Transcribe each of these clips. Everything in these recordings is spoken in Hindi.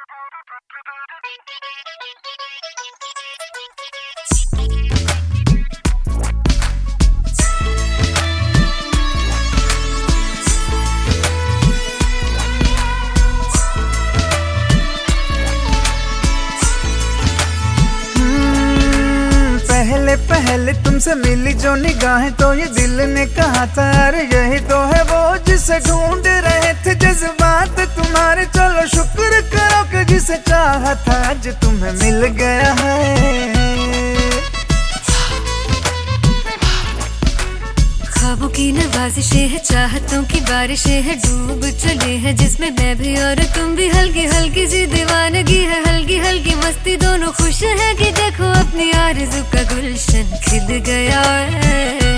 पहले तुमसे मिली जो निगाहें तो ये दिल ने कहा था अरे यही तो है वो जिसे ढूंढ रहे थे जज्बात तुम्हारे। चलो शुक्र करो कि जिसे चाहा था आज तुम्हें मिल गया है। ख्वाबों की नवाजिशें है, चाहतों की बारिशें है, डूब चले हैं जिसमें मैं भी और तुम भी। हल्की हल्की सी दीवानगी है, हल्की हल्की मस्ती, दोनों खुश है कि देखो अपनी आरज़ू का गुलशन खिल गया है।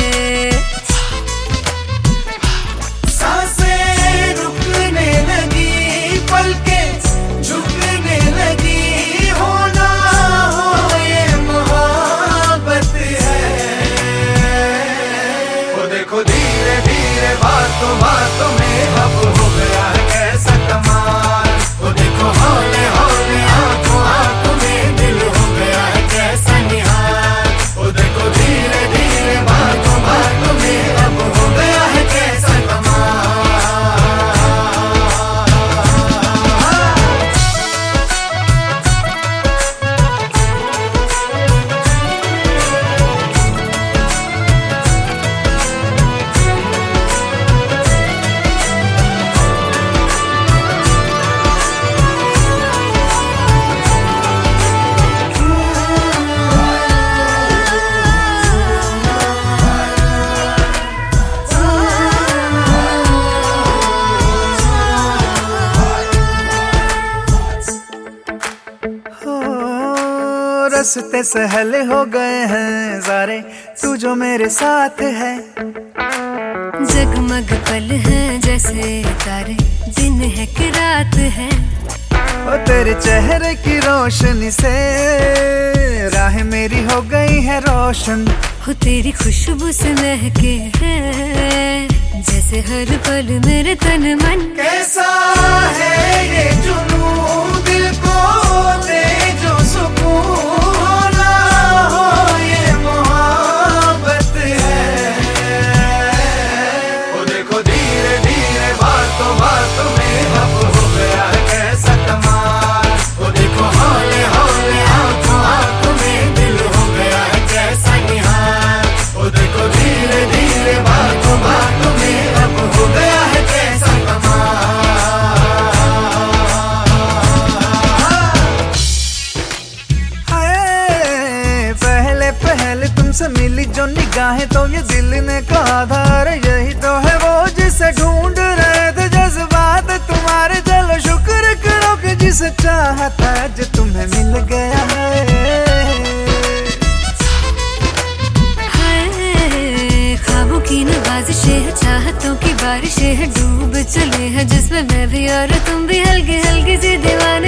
सांसें रुकने लगी, पलकें झुकने लगी, होना हो ये मोहब्बत है। वो देखो धीरे धीरे बातों बातों में अब हो गया है कैसा कमाल। वो देखो हौले हौले आंखों आंखों में दिल हो गया है कैसा निहाल। वो देखो धीरे धीरे बातों बातों में अब हो गया है कैसा कमाल। रास्ते सहले हो गए हैं सारे, तू जो मेरे साथ है। जगमग पल है जैसे तारे, दिन है कि रात है। ओ तेरे चेहरे की रोशनी से राह मेरी हो गई है रोशन। हो तेरी खुशबू से महके है जैसे हर पल मेरे तन मन। कैसा है ये जुनून दिल को दे जो सुकून, होना हो ये मोहब्बत है। वो देखो धीरे धीरे बातों बातों में अब हो गया है कैसा कमाल। वो देखो हौले हौले आंखों आंखों में दिल हो गया है कैसा निहाल। वो देखो धीरे धीरे बातों बातों में अब हो गया है कैसा कमाल। पहले तुमसे मिली जो निगाहें तो ये दिल ने कहा था अरे यही तो है वो जिसे ढूंढ रहे थे जज्बात तुम्हारे। चलो शुक्र करो कि जिसे चाहा था आज तुम्हें मिल गया है। ख्वाबों की नवाजिशें है, चाहतों की बारिशें है, डूब चले हैं जिसमें मैं भी और तुम भी। हल्की हल्की सी दीवानी